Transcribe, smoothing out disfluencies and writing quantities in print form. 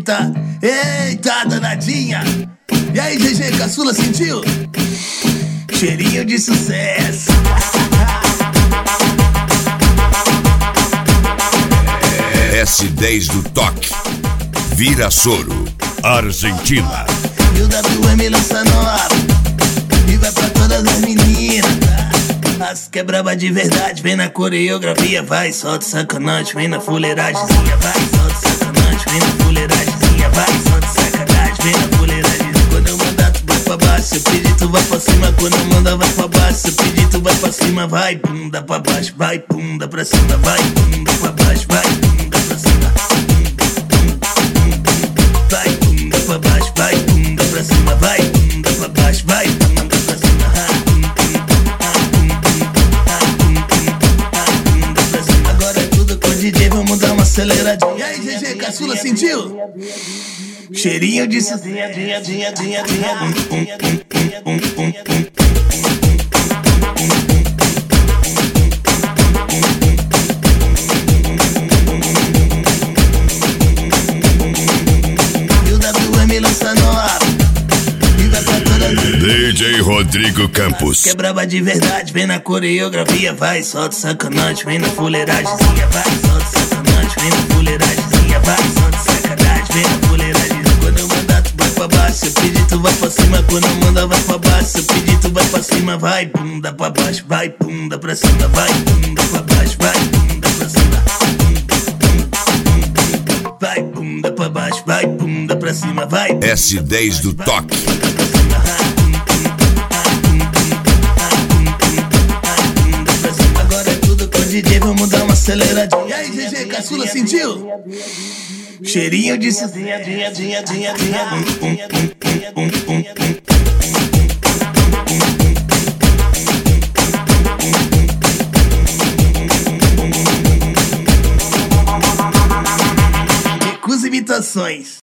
eita, eita, danadinha. E aí, GG, caçula, sentiu? Cheirinho de sucesso. S10 do toque. Vira Soro, Argentina. E o WM lança nova e vai pra todas as meninas, tá? As que é braba de verdade, vem na coreografia, vai, solta sacanagem, vem na fuleiragemzinha, vai, solta sacanagem, vem na fuleiragemzinha, vai, solta sacanagem, vem na fuleiragemzinha. Quando eu mandar tu vai pra baixo, se eu pedir tu vai pra cima, quando eu mandar vai pra baixo, se eu pedir tu vai pra cima, vai, bunda pra baixo, vai, bunda pra cima, vai, bunda pra baixo, vai, bunda pra cima, vai, bunda pra baixo, vai, bunda pra cima, vai, bunda pra baixo, vai, bunda pra cima, bunda pra cima. Agora é tudo com o DJ, vamos dar uma aceleradinha. E aí, GG, caçula, sentiu? Cheirinho de sucesso. DJ Rodrigo Campos. Que é braba de verdade, vem na coreografia, vai, solta sacanagem, vem na fuleiragemzinha, vai, solta sacanagem, vem na fuleiragemzinha, vai, solta sacanagem, vem na fuleiragemzinha. Quando eu mandar tu vai pra baixo, se eu pedir tu vai pra cima, quando eu mandar vai pra baixo, se eu pedir tu vai pra cima, vai, bunda pra baixo, vai, bunda pra cima, vai, bunda pra baixo, vai, bunda pra cima, vai, bunda pra baixo, vai, bunda pra cima, vai. S10 do toque. Agora é tudo com o DJ, vamos dar uma aceleradinha. E aí, GG, caçula, sentiu? Cheirinho de sucesso. Recusa imitações.